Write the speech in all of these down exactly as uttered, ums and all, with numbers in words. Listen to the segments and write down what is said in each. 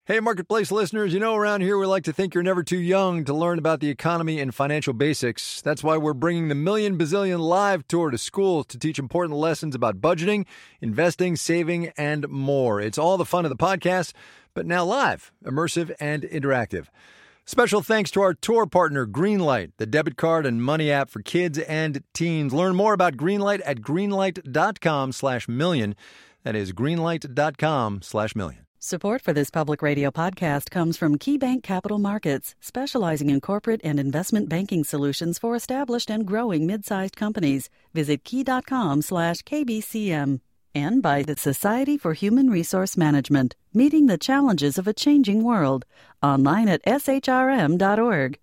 Hey, Marketplace listeners, you know around here we like to think you're never too young to learn about the economy and financial basics. That's why we're bringing the Million Bazillion Live Tour to schools to teach important lessons about budgeting, investing, saving, and more. It's all the fun of the podcast, but now live, immersive, and interactive. Special thanks to our tour partner, Greenlight, the debit card and money app for kids and teens. Learn more about Greenlight at greenlight.com slash million. That is greenlight.com slash million. Support for this public radio podcast comes from KeyBank Capital Markets, specializing in corporate and investment banking solutions for established and growing mid-sized companies. Visit key.com slash KBCM. And by the Society for Human Resource Management, meeting the challenges of a changing world. Online at S H R M dot org.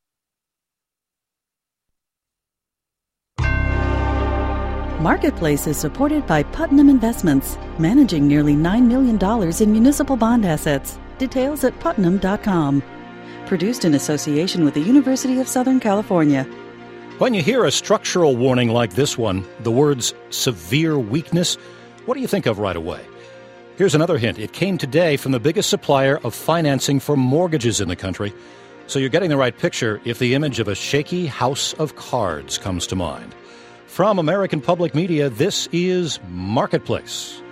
Marketplace is supported by Putnam Investments, managing nearly nine million dollars in municipal bond assets. Details at putnam dot com. Produced in association with the University of Southern California. When you hear a structural warning like this one, the words severe weakness, what do you think of right away? Here's another hint. It came today from the biggest supplier of financing for mortgages in the country. So you're getting the right picture if the image of a shaky house of cards comes to mind. From American Public Media, this is Marketplace.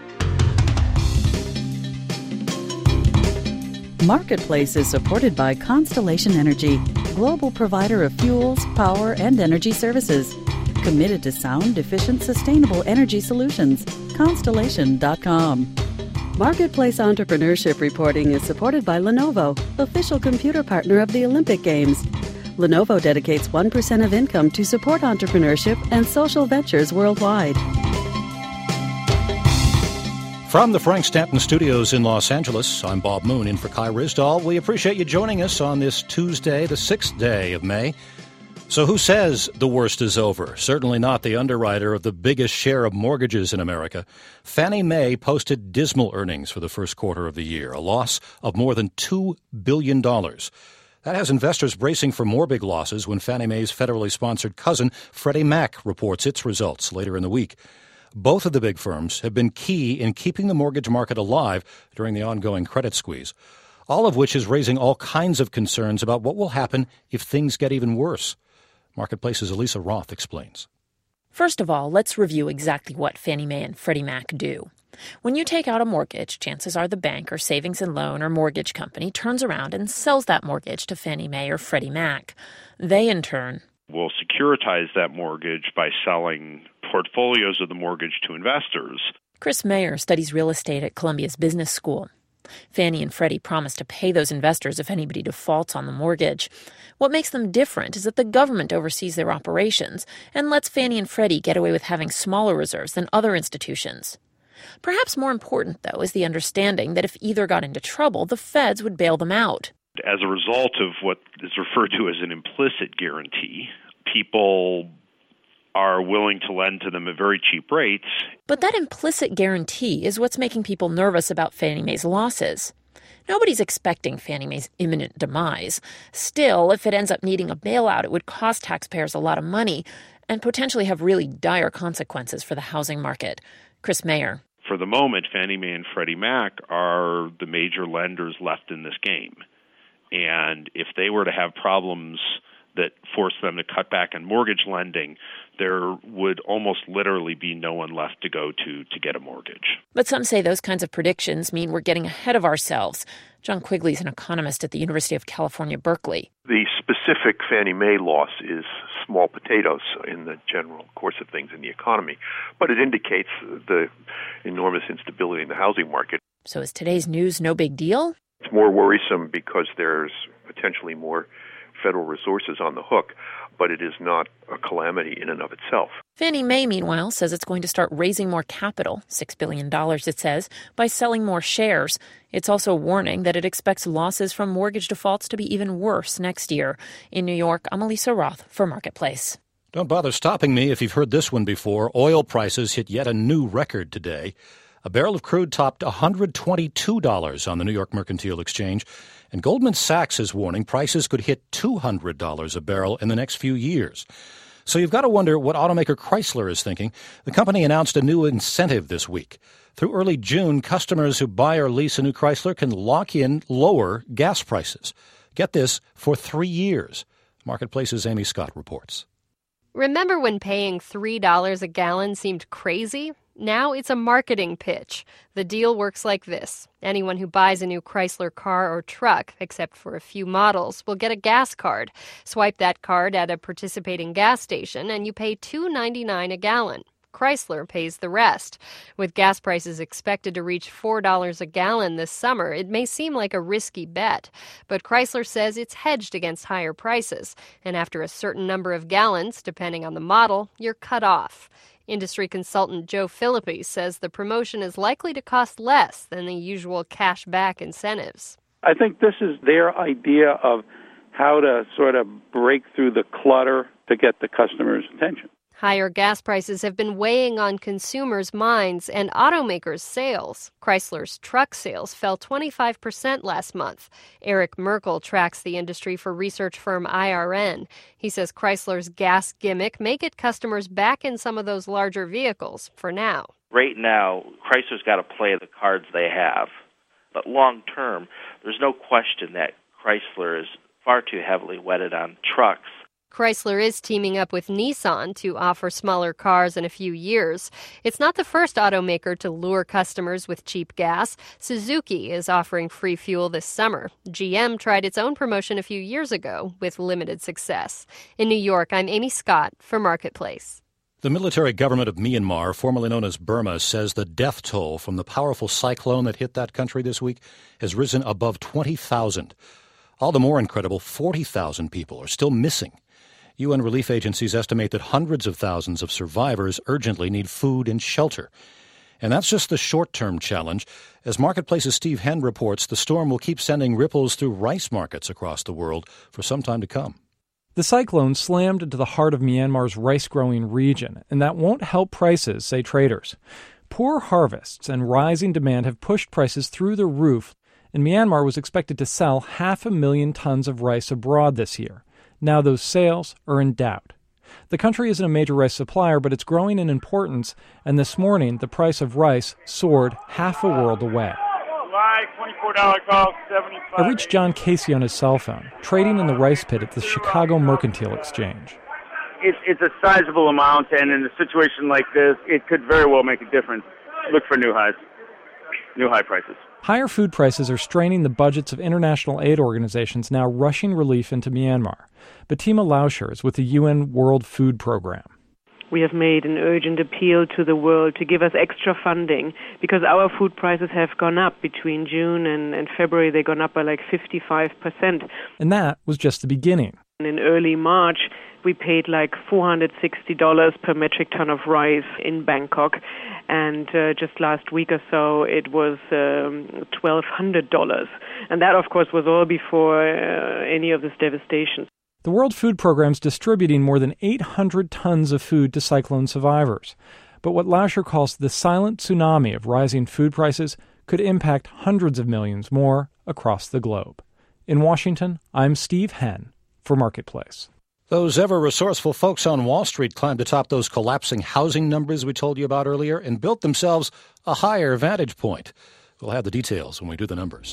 Marketplace is supported by Constellation Energy, global provider of fuels, power, and energy services. Committed to sound, efficient, sustainable energy solutions. Constellation dot com. Marketplace Entrepreneurship Reporting is supported by Lenovo, official computer partner of the Olympic Games. Lenovo dedicates one percent of income to support entrepreneurship and social ventures worldwide. From the Frank Stanton Studios in Los Angeles, I'm Bob Moon in for Kai Risdahl. We appreciate you joining us on this Tuesday, the sixth day of May. So who says the worst is over? Certainly not the underwriter of the biggest share of mortgages in America. Fannie Mae posted dismal earnings for the first quarter of the year, a loss of more than two billion dollars. That has investors bracing for more big losses when Fannie Mae's federally sponsored cousin, Freddie Mac, reports its results later in the week. Both of the big firms have been key in keeping the mortgage market alive during the ongoing credit squeeze, all of which is raising all kinds of concerns about what will happen if things get even worse. Marketplace's Elisa Roth explains. First of all, let's review exactly what Fannie Mae and Freddie Mac do. When you take out a mortgage, chances are the bank or savings and loan or mortgage company turns around and sells that mortgage to Fannie Mae or Freddie Mac. They, in turn, will securitize that mortgage by selling portfolios of the mortgage to investors. Chris Mayer studies real estate at Columbia's Business School. Fannie and Freddie promise to pay those investors if anybody defaults on the mortgage. What makes them different is that the government oversees their operations and lets Fannie and Freddie get away with having smaller reserves than other institutions. Perhaps more important, though, is the understanding that if either got into trouble, the feds would bail them out. As a result of what is referred to as an implicit guarantee, people are willing to lend to them at very cheap rates. But that implicit guarantee is what's making people nervous about Fannie Mae's losses. Nobody's expecting Fannie Mae's imminent demise. Still, if it ends up needing a bailout, it would cost taxpayers a lot of money and potentially have really dire consequences for the housing market. Chris Mayer. For the moment, Fannie Mae and Freddie Mac are the major lenders left in this game. And if they were to have problems that forced them to cut back on mortgage lending, there would almost literally be no one left to go to to get a mortgage. But some say those kinds of predictions mean we're getting ahead of ourselves. John Quigley is an economist at the University of California, Berkeley. The specific Fannie Mae loss is small potatoes in the general course of things in the economy, but it indicates the enormous instability in the housing market. So is today's news no big deal? It's more worrisome because there's potentially more federal resources on the hook, but it is not a calamity in and of itself. Fannie Mae, meanwhile, says it's going to start raising more capital, six billion dollars it says, by selling more shares. It's also warning that it expects losses from mortgage defaults to be even worse next year. In New York, I'm Elisa Roth for Marketplace. Don't bother stopping me if you've heard this one before. Oil prices hit yet a new record today. A barrel of crude topped one hundred twenty-two dollars on the New York Mercantile Exchange, and Goldman Sachs is warning prices could hit two hundred dollars a barrel in the next few years. So you've got to wonder what automaker Chrysler is thinking. The company announced a new incentive this week. Through early June, customers who buy or lease a new Chrysler can lock in lower gas prices. Get this, for three years. Marketplace's Amy Scott reports. Remember when paying three dollars a gallon seemed crazy? Now it's a marketing pitch. The deal works like this. Anyone who buys a new Chrysler car or truck, except for a few models, will get a gas card. Swipe that card at a participating gas station and you pay two dollars and ninety-nine cents a gallon. Chrysler pays the rest. With gas prices expected to reach four dollars a gallon this summer, it may seem like a risky bet. But Chrysler says it's hedged against higher prices. And after a certain number of gallons, depending on the model, you're cut off. Industry consultant Joe Philippi says the promotion is likely to cost less than the usual cash back incentives. I think this is their idea of how to sort of break through the clutter to get the customer's attention. Higher gas prices have been weighing on consumers' minds and automakers' sales. Chrysler's truck sales fell twenty-five percent last month. Eric Merkel tracks the industry for research firm I R N. He says Chrysler's gas gimmick may get customers back in some of those larger vehicles for now. Right now, Chrysler's got to play the cards they have. But long term, there's no question that Chrysler is far too heavily wedded on trucks. Chrysler is teaming up with Nissan to offer smaller cars in a few years. It's not the first automaker to lure customers with cheap gas. Suzuki is offering free fuel this summer. G M tried its own promotion a few years ago with limited success. In New York, I'm Amy Scott for Marketplace. The military government of Myanmar, formerly known as Burma, says the death toll from the powerful cyclone that hit that country this week has risen above twenty thousand. All the more incredible, forty thousand people are still missing. U N relief agencies estimate that hundreds of thousands of survivors urgently need food and shelter. And that's just the short-term challenge. As Marketplace's Steve Henn reports, the storm will keep sending ripples through rice markets across the world for some time to come. The cyclone slammed into the heart of Myanmar's rice-growing region, and that won't help prices, say traders. Poor harvests and rising demand have pushed prices through the roof, and Myanmar was expected to sell half a million tons of rice abroad this year. Now those sales are in doubt. The country isn't a major rice supplier, but it's growing in importance, and this morning the price of rice soared half a world away. I reached John Casey on his cell phone, trading in the rice pit at the Chicago Mercantile Exchange. It's, it's a sizable amount, and in a situation like this, it could very well make a difference. Look for new highs, new high prices. Higher food prices are straining the budgets of international aid organizations now rushing relief into Myanmar. Batima Lauscher is with the U N World Food Program. We have made an urgent appeal to the world to give us extra funding because our food prices have gone up between June and, and February. They've gone up by like fifty-five percent. And that was just the beginning. In early March, we paid like four hundred sixty dollars per metric ton of rice in Bangkok. And uh, just last week or so, it was um, twelve hundred dollars. And that, of course, was all before uh, any of this devastation. The World Food Program's distributing more than eight hundred tons of food to cyclone survivors. But what Lauscher calls the silent tsunami of rising food prices could impact hundreds of millions more across the globe. In Washington, I'm Steve Henn for Marketplace. Those ever-resourceful folks on Wall Street climbed atop those collapsing housing numbers we told you about earlier and built themselves a higher vantage point. We'll have the details when we do the numbers.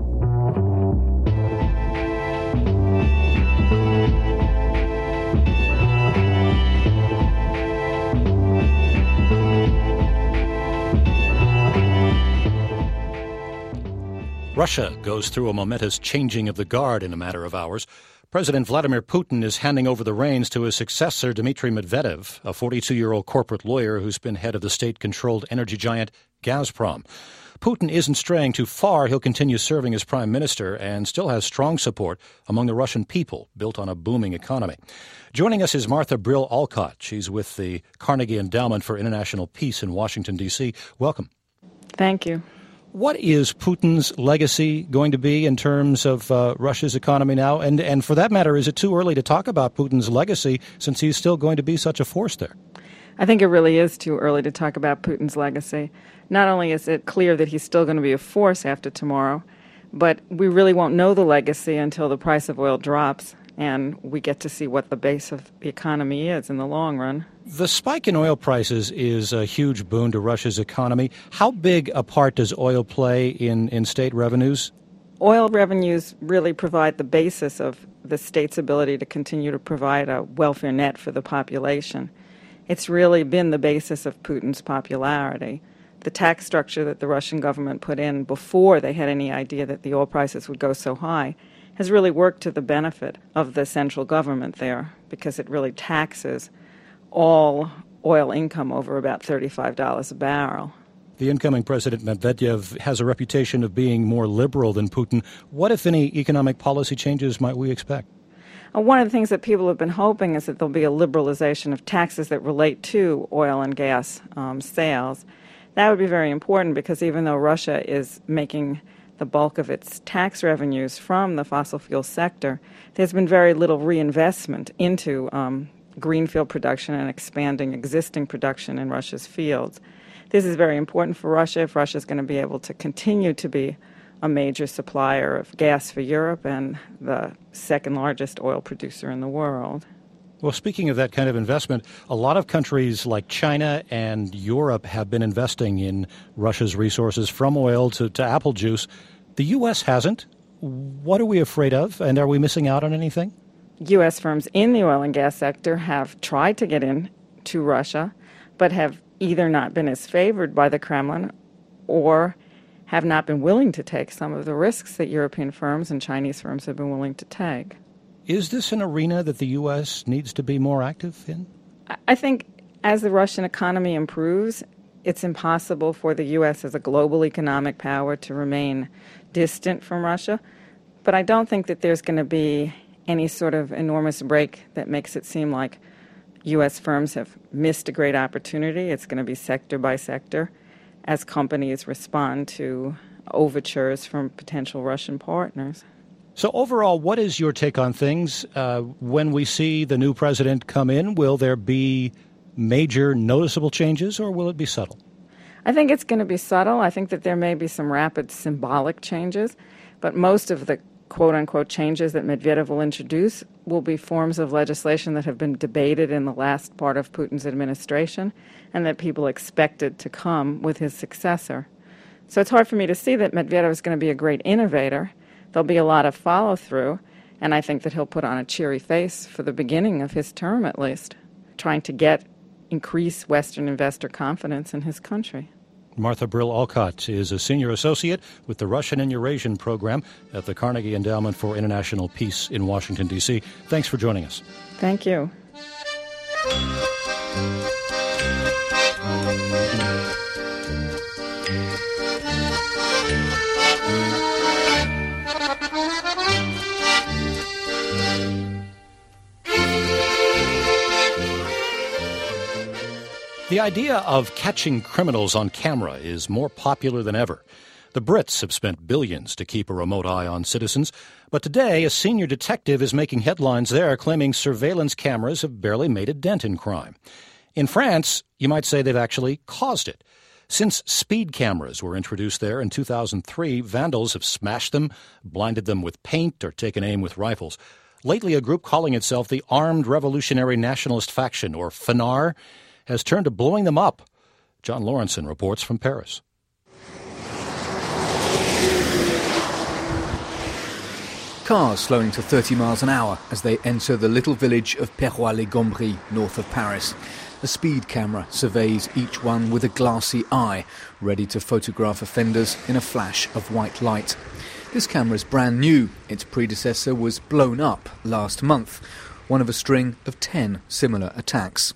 Russia goes through a momentous changing of the guard in a matter of hours. President Vladimir Putin is handing over the reins to his successor, Dmitry Medvedev, a forty-two-year-old corporate lawyer who's been head of the state-controlled energy giant Gazprom. Putin isn't straying too far. He'll continue serving as prime minister and still has strong support among the Russian people, built on a booming economy. Joining us is Martha Brill Alcott. She's with the Carnegie Endowment for International Peace in Washington, D C Welcome. Thank you. What is Putin's legacy going to be in terms of uh, Russia's economy now? And, and for that matter, is it too early to talk about Putin's legacy since he's still going to be such a force there? I think it really is too early to talk about Putin's legacy. Not only is it clear that he's still going to be a force after tomorrow, but we really won't know the legacy until the price of oil drops. and we get to see what the base of the economy is in the long run. The spike in oil prices is a huge boon to Russia's economy. How big a part does oil play in, in state revenues? Oil revenues really provide the basis of the state's ability to continue to provide a welfare net for the population. It's really been the basis of Putin's popularity. The tax structure that the Russian government put in before they had any idea that the oil prices would go so high has really worked to the benefit of the central government there, because it really taxes all oil income over about thirty-five dollars a barrel. The incoming President Medvedev has a reputation of being more liberal than Putin. What, if any, economic policy changes might we expect? Uh, one of the things that people have been hoping is that there'll be a liberalization of taxes that relate to oil and gas um, sales. That would be very important, because even though Russia is making the bulk of its tax revenues from the fossil fuel sector, there's been very little reinvestment into um, greenfield production and expanding existing production in Russia's fields. This is very important for Russia if Russia is going to be able to continue to be a major supplier of gas for Europe and the second largest oil producer in the world. Well, speaking of that kind of investment, a lot of countries like China and Europe have been investing in Russia's resources, from oil to, to apple juice. The U S hasn't. What are we afraid of, and are we missing out on anything? U S firms in the oil and gas sector have tried to get in to Russia, but have either not been as favored by the Kremlin or have not been willing to take some of the risks that European firms and Chinese firms have been willing to take. Is this an arena that the U S needs to be more active in? I think as the Russian economy improves, it's impossible for the U S as a global economic power to remain distant from Russia. But I don't think that there's going to be any sort of enormous break that makes it seem like U S firms have missed a great opportunity. It's going to be sector by sector as companies respond to overtures from potential Russian partners. So overall, what is your take on things? Uh, when we see the new president come in, will there be major noticeable changes, or will it be subtle? I think it's going to be subtle. I think that there may be some rapid symbolic changes, but most of the quote-unquote changes that Medvedev will introduce will be forms of legislation that have been debated in the last part of Putin's administration and that people expected to come with his successor. So it's hard for me to see that Medvedev is going to be a great innovator. There'll be a lot of follow-through, and I think that he'll put on a cheery face for the beginning of his term, at least, trying to get increase Western investor confidence in his country. Martha Brill Alcott is a senior associate with the Russian and Eurasian program at the Carnegie Endowment for International Peace in Washington, D C. Thanks for joining us. Thank you. The idea of catching criminals on camera is more popular than ever. The Brits have spent billions to keep a remote eye on citizens, but today a senior detective is making headlines there, claiming surveillance cameras have barely made a dent in crime. In France, you might say they've actually caused it. Since speed cameras were introduced there in two thousand three, vandals have smashed them, blinded them with paint, or taken aim with rifles. Lately, a group calling itself the Armed Revolutionary Nationalist Faction, or FNAR, has turned to blowing them up. John Lawrenson reports from Paris. Cars slowing to thirty miles an hour as they enter the little village of Perrois-les-Gombries, north of Paris. A speed camera surveys each one with a glassy eye, ready to photograph offenders in a flash of white light. This camera is brand new. Its predecessor was blown up last month, one of a string of ten similar attacks.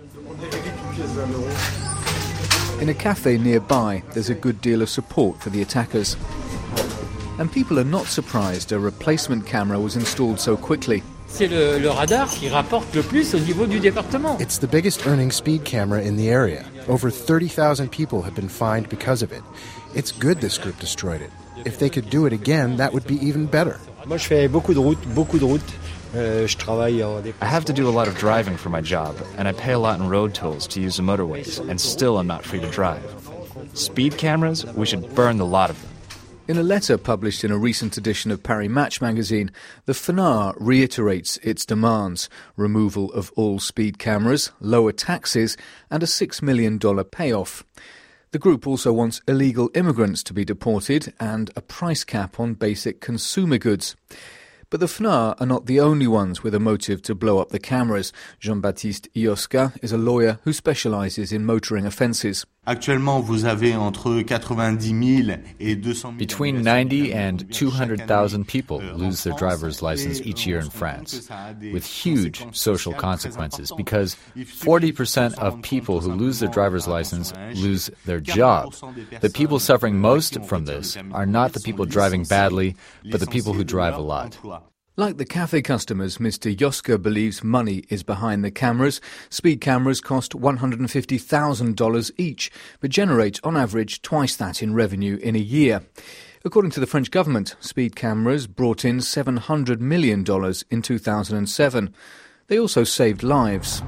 In a cafe nearby, there's a good deal of support for the attackers. And people are not surprised a replacement camera was installed so quickly. C'est le, le radar qui rapporte le plus au niveau du département. It's the biggest earning speed camera in the area. Over thirty thousand people have been fined because of it. It's good this group destroyed it. If they could do it again, that would be even better. Moi, je fais beaucoup de routes, beaucoup de routes. I have to do a lot of driving for my job, and I pay a lot in road tolls to use the motorways, and still I'm not free to drive. Speed cameras, we should burn the lot of them. In a letter published in a recent edition of Paris Match magazine, the F N A R reiterates its demands: removal of all speed cameras, lower taxes and a six million dollars payoff. The group also wants illegal immigrants to be deported and a price cap on basic consumer goods. But the F N A R are not the only ones with a motive to blow up the cameras. Jean-Baptiste Ioska is a lawyer who specialises in motoring offences. Actuellement, vous avez entre quatre-vingt-dix mille et deux cent mille. Between ninety and two hundred thousand people lose their driver's license each year in France, with huge social consequences, because forty percent of people who lose their driver's license lose their job. The people suffering most from this are not the people driving badly, but the people who drive a lot. Like the cafe customers, Mister Yoska believes money is behind the cameras. Speed cameras cost one hundred fifty thousand dollars each, but generate on average twice that in revenue in a year. According to the French government, speed cameras brought in seven hundred million dollars in two thousand seven. They also saved lives.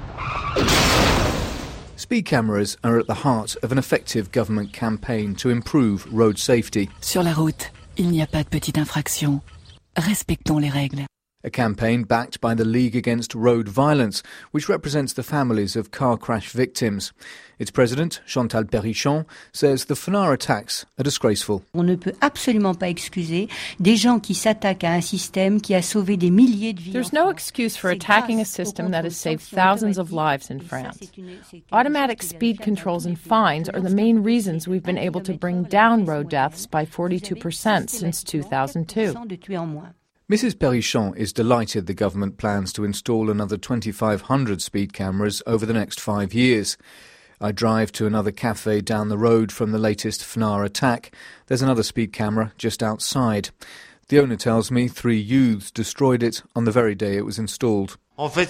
Speed cameras are at the heart of an effective government campaign to improve road safety. Sur la route, il n'y a pas de petite infraction. Respectons les règles. A campaign backed by the League Against Road Violence, which represents the families of car crash victims. Its president, Chantal Perrichon, says the F N A R attacks are disgraceful. On ne peut absolument pas excuser des gens qui s'attaquent à un système qui a sauvé des milliers de vies. There's no excuse for attacking a system that has saved thousands of lives in France. Automatic speed controls and fines are the main reasons we've been able to bring down road deaths by forty-two percent since two thousand two. Missus Perrichon is delighted the government plans to install another twenty-five hundred speed cameras over the next five years. I drive to another cafe down the road from the latest F N A R attack. There's another speed camera just outside. The owner tells me three youths destroyed it on the very day it was installed. They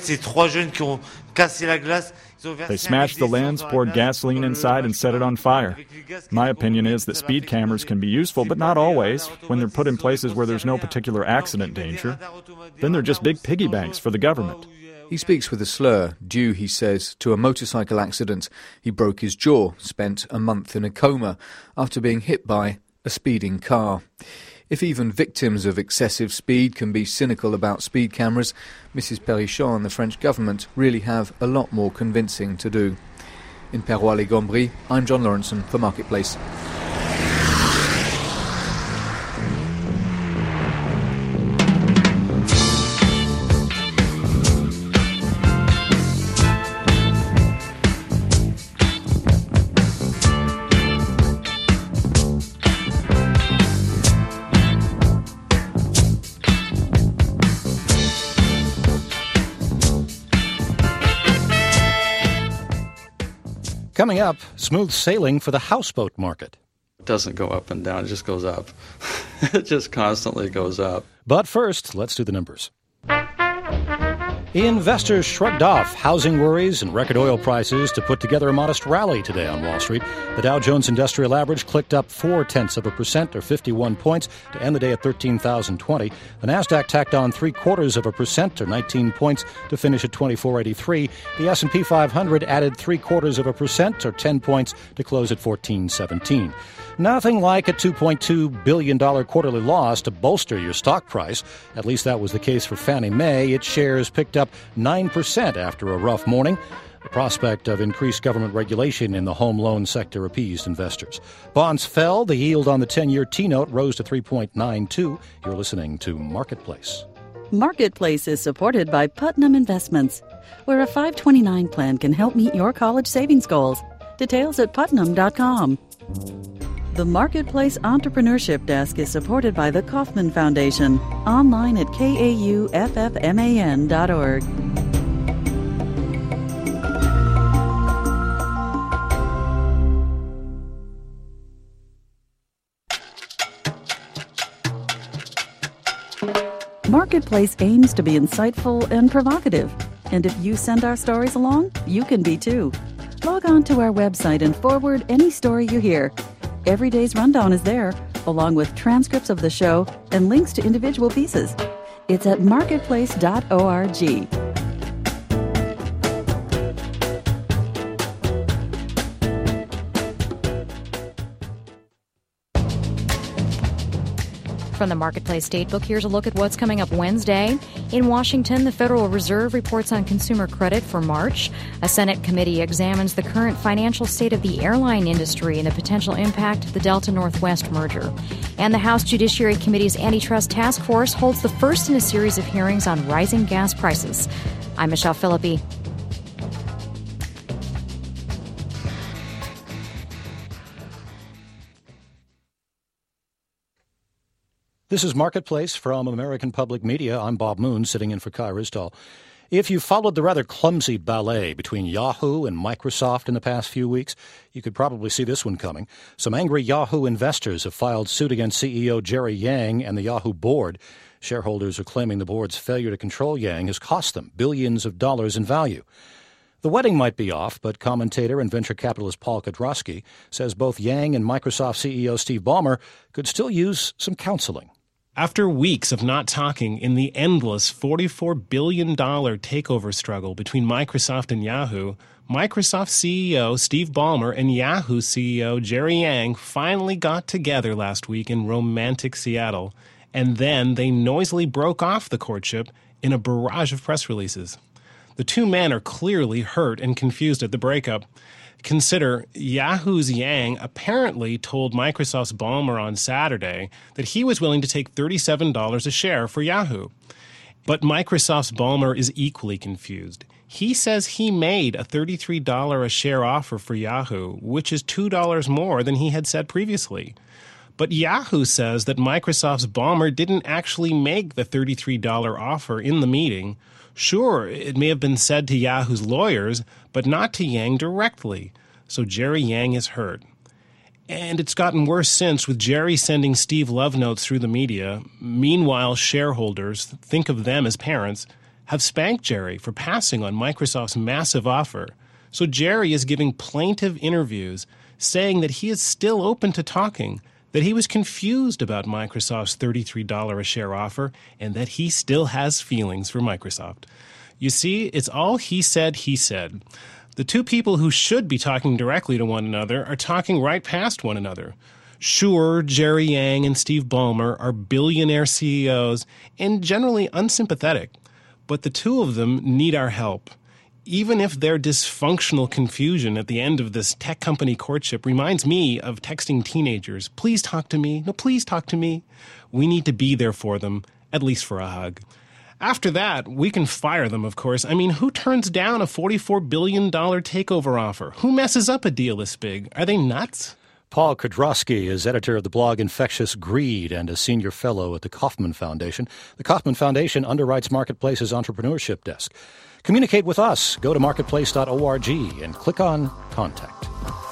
smashed the lens, poured gasoline inside, and set it on fire. My opinion is that speed cameras can be useful, but not always, when they're put in places where there's no particular accident danger. Then they're just big piggy banks for the government. He speaks with a slur, due, he says, to a motorcycle accident. He broke his jaw, spent a month in a coma, after being hit by a speeding car. If even victims of excessive speed can be cynical about speed cameras, Missus Perrichon and the French government really have a lot more convincing to do. In Perrois-les-Gombry, I'm John Lawrenson for Marketplace. Coming up, smooth sailing for the houseboat market. It doesn't go up and down, it just goes up. It just constantly goes up. But first, let's do the numbers. Investors shrugged off housing worries and record oil prices to put together a modest rally today on Wall Street. The Dow Jones Industrial Average clicked up four-tenths of a percent, or fifty-one points, to end the day at thirteen thousand twenty. The Nasdaq tacked on three-quarters of a percent, or nineteen points, to finish at twenty-four eighty-three. The S and P five hundred added three-quarters of a percent, or ten points, to close at fourteen seventeen. Nothing like a two point two billion dollars quarterly loss to bolster your stock price. At least that was the case for Fannie Mae. Its shares picked up nine percent after a rough morning. The prospect of increased government regulation in the home loan sector appeased investors. Bonds fell. The yield on the ten-year T-note rose to three point nine two. You're listening to Marketplace. Marketplace is supported by Putnam Investments, where a five twenty-nine plan can help meet your college savings goals. Details at putnam dot com. The Marketplace Entrepreneurship Desk is supported by the Kauffman Foundation, online at kauffman dot org. Marketplace aims to be insightful and provocative. And if you send our stories along, you can be too. Log on to our website and forward any story you hear. Every day's rundown is there, along with transcripts of the show and links to individual pieces. It's at marketplace dot org. From the Marketplace Datebook, here's a look at what's coming up Wednesday. In Washington, the Federal Reserve reports on consumer credit for March. A Senate committee examines the current financial state of the airline industry and the potential impact of the Delta Northwest merger. And the House Judiciary Committee's Antitrust Task Force holds the first in a series of hearings on rising gas prices. I'm Michelle Philippi. This is Marketplace from American Public Media. I'm Bob Moon, sitting in for Kai Ryssdal. If you followed the rather clumsy ballet between Yahoo and Microsoft in the past few weeks, you could probably see this one coming. Some angry Yahoo investors have filed suit against C E O Jerry Yang and the Yahoo board. Shareholders are claiming the board's failure to control Yang has cost them billions of dollars in value. The wedding might be off, but commentator and venture capitalist Paul Kudrowski says both Yang and Microsoft C E O Steve Ballmer could still use some counseling. After weeks of not talking in the endless forty-four billion dollars takeover struggle between Microsoft and Yahoo, Microsoft C E O Steve Ballmer and Yahoo C E O Jerry Yang finally got together last week in romantic Seattle, and then they noisily broke off the courtship in a barrage of press releases. The two men are clearly hurt and confused at the breakup. Consider, Yahoo's Yang apparently told Microsoft's Ballmer on Saturday that he was willing to take thirty-seven dollars a share for Yahoo. But Microsoft's Ballmer is equally confused. He says he made a thirty-three dollars a share offer for Yahoo, which is two dollars more than he had said previously. But Yahoo says that Microsoft's Ballmer didn't actually make the thirty-three dollars offer in the meeting. Sure, it may have been said to Yahoo's lawyers, but not to Yang directly. So Jerry Yang is hurt. And it's gotten worse since, with Jerry sending Steve love notes through the media. Meanwhile, shareholders, think of them as parents, have spanked Jerry for passing on Microsoft's massive offer. So Jerry is giving plaintive interviews, saying that he is still open to talking, that he was confused about Microsoft's thirty-three dollars a share offer, and that he still has feelings for Microsoft. You see, it's all he said, he said. The two people who should be talking directly to one another are talking right past one another. Sure, Jerry Yang and Steve Ballmer are billionaire C E Os and generally unsympathetic, but the two of them need our help. Even if their dysfunctional confusion at the end of this tech company courtship reminds me of texting teenagers, please talk to me, no, please talk to me, we need to be there for them, at least for a hug. After that, we can fire them, of course. I mean, who turns down a forty-four billion dollars takeover offer? Who messes up a deal this big? Are they nuts? Paul Kudrowski is editor of the blog Infectious Greed and a senior fellow at the Kauffman Foundation. The Kauffman Foundation underwrites Marketplace's entrepreneurship desk. Communicate with us. Go to marketplace dot org and click on Contact.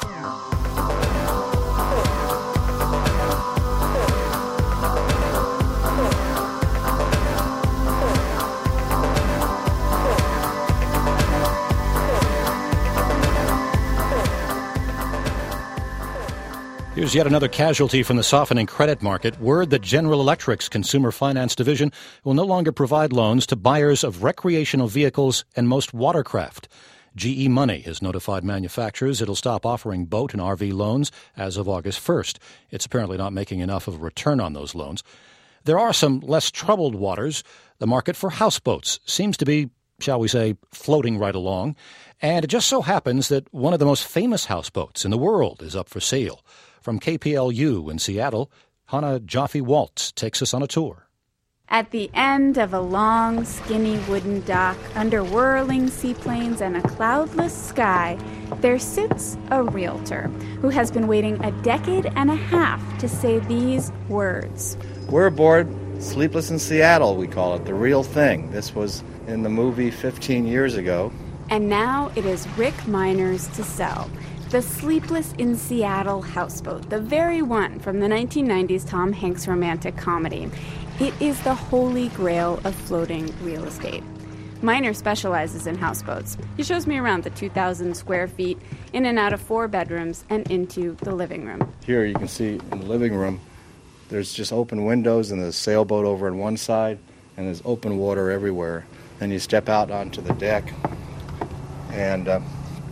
Here's yet another casualty from the softening credit market. Word that General Electric's Consumer Finance Division will no longer provide loans to buyers of recreational vehicles and most watercraft. G E Money has notified manufacturers it'll stop offering boat and R V loans as of August first. It's apparently not making enough of a return on those loans. There are some less troubled waters. The market for houseboats seems to be, shall we say, floating right along. And it just so happens that one of the most famous houseboats in the world is up for sale. From K P L U in Seattle, Hannah Jaffe-Waltz takes us on a tour. At the end of a long, skinny wooden dock, under whirling seaplanes and a cloudless sky, there sits a realtor who has been waiting a decade and a half to say these words. We're aboard Sleepless in Seattle, we call it, the real thing. This was in the movie fifteen years ago. And now it is Rick Miner's to sell. The Sleepless in Seattle houseboat, the very one from the nineteen nineties Tom Hanks romantic comedy. It is the holy grail of floating real estate. Miner specializes in houseboats. He shows me around the two thousand square feet, in and out of four bedrooms, and into the living room. Here you can see in the living room, there's just open windows and there's a sailboat over on one side, and there's open water everywhere. Then you step out onto the deck, and uh,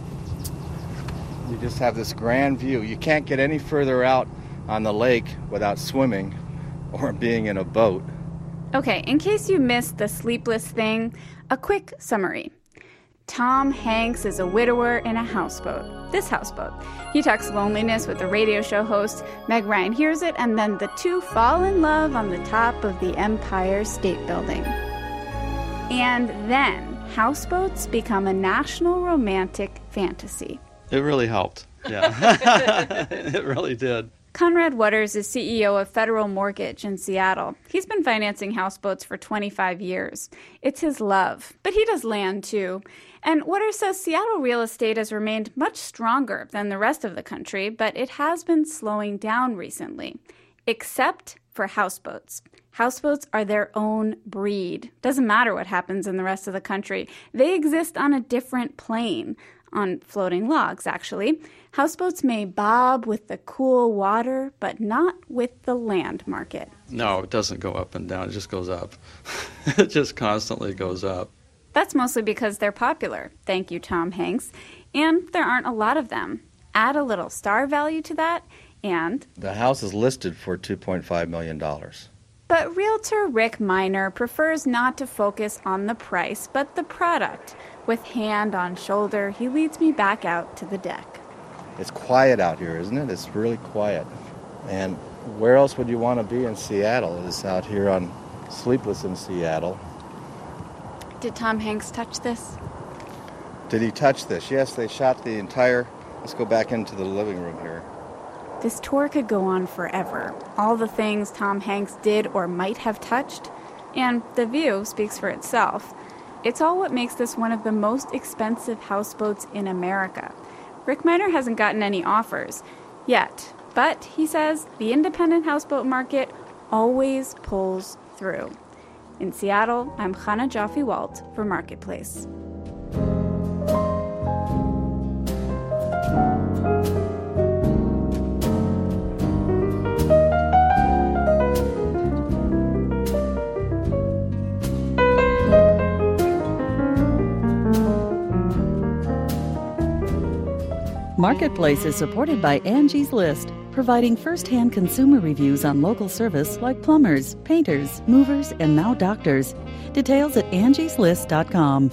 you just have this grand view. You can't get any further out on the lake without swimming, or being in a boat. Okay, in case you missed the sleepless thing, a quick summary. Tom Hanks is a widower in a houseboat. This houseboat. He talks loneliness with the radio show host. Meg Ryan hears it, and then the two fall in love on the top of the Empire State Building. And then houseboats become a national romantic fantasy. It really helped. Yeah, it really did. Conrad Waters is C E O of Federal Mortgage in Seattle. He's been financing houseboats for twenty-five years. It's his love, but he does land too. And Waters says Seattle real estate has remained much stronger than the rest of the country, but it has been slowing down recently, except for houseboats. Houseboats are their own breed. Doesn't matter what happens in the rest of the country. They exist on a different plane. On floating logs, actually. Houseboats may bob with the cool water, but not with the land market. No, it doesn't go up and down. It just goes up. It just constantly goes up. That's mostly because they're popular. Thank you, Tom Hanks. And there aren't a lot of them. Add a little star value to that, and... The house is listed for two point five million dollars. But realtor Rick Miner prefers not to focus on the price, but the product. With hand on shoulder, he leads me back out to the deck. It's quiet out here, isn't it? It's really quiet. And where else would you want to be in Seattle? It's out here on Sleepless in Seattle. Did Tom Hanks touch this? Did he touch this? Yes, they shot the entire... Let's go back into the living room here. This tour could go on forever. All the things Tom Hanks did or might have touched. And the view speaks for itself. It's all what makes this one of the most expensive houseboats in America. Rick Miner hasn't gotten any offers yet, but he says the independent houseboat market always pulls through. In Seattle, I'm Chana Joffe-Walt for Marketplace. Marketplace is supported by Angie's List, providing first-hand consumer reviews on local service like plumbers, painters, movers, and now doctors. Details at angies list dot com.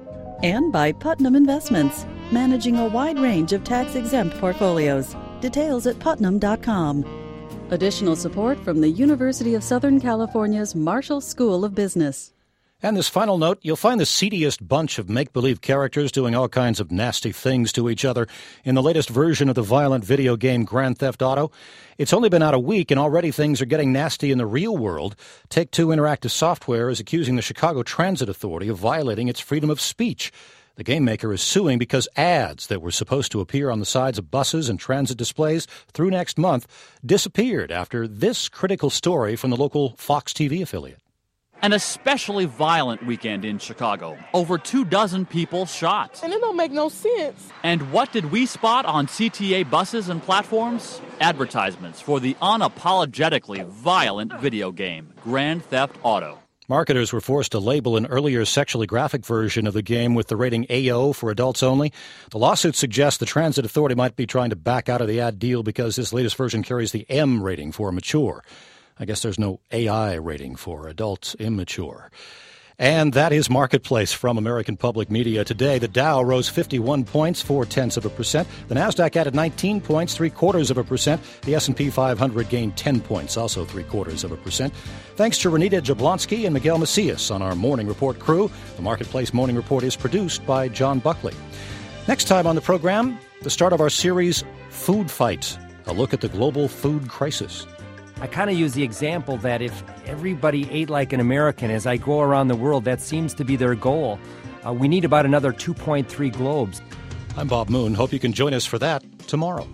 And by Putnam Investments, managing a wide range of tax-exempt portfolios. Details at putnam dot com. Additional support from the University of Southern California's Marshall School of Business. And this final note, you'll find the seediest bunch of make-believe characters doing all kinds of nasty things to each other in the latest version of the violent video game Grand Theft Auto. It's only been out a week, and already things are getting nasty in the real world. Take-Two Interactive Software is accusing the Chicago Transit Authority of violating its freedom of speech. The game maker is suing because ads that were supposed to appear on the sides of buses and transit displays through next month disappeared after this critical story from the local Fox T V affiliate. An especially violent weekend in Chicago. Over two dozen people shot. And it don't make no sense. And what did we spot on C T A buses and platforms? Advertisements for the unapologetically violent video game, Grand Theft Auto. Marketers were forced to label an earlier sexually graphic version of the game with the rating A O for adults only. The lawsuit suggests the Transit Authority might be trying to back out of the ad deal because this latest version carries the M rating for mature. I guess there's no A I rating for adult immature. And that is Marketplace from American Public Media. Today, the Dow rose fifty-one points, four-tenths of a percent. The Nasdaq added nineteen points, three-quarters of a percent. The S and P five hundred gained ten points, also three-quarters of a percent. Thanks to Renita Jablonski and Miguel Macias on our Morning Report crew. The Marketplace Morning Report is produced by John Buckley. Next time on the program, the start of our series, Food Fight, a look at the global food crisis. I kind of use the example that if everybody ate like an American as I go around the world, that seems to be their goal. Uh, we need about another two point three globes. I'm Bob Moon. Hope you can join us for that tomorrow.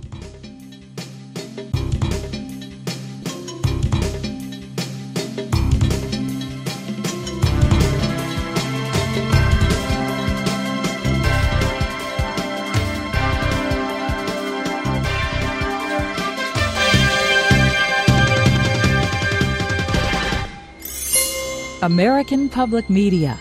American Public Media.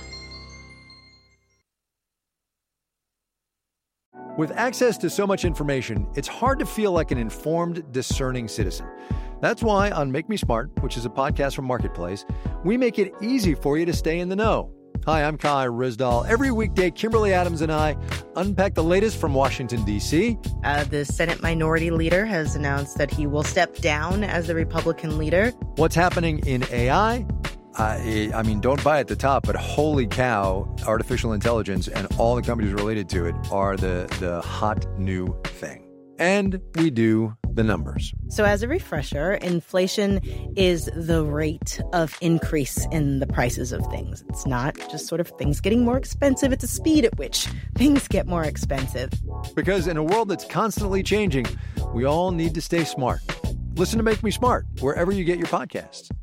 With access to so much information, it's hard to feel like an informed, discerning citizen. That's why on Make Me Smart, which is a podcast from Marketplace, we make it easy for you to stay in the know. Hi, I'm Kai Ryssdal. Every weekday, Kimberly Adams and I unpack the latest from Washington, D C. Uh, the Senate Minority Leader has announced that he will step down as the Republican leader. What's happening in A I? Uh, I mean, don't buy at the top, but holy cow, artificial intelligence and all the companies related to it are the, the hot new thing. And we do the numbers. So as a refresher, inflation is the rate of increase in the prices of things. It's not just sort of things getting more expensive. It's the speed at which things get more expensive. Because in a world that's constantly changing, we all need to stay smart. Listen to Make Me Smart wherever you get your podcasts.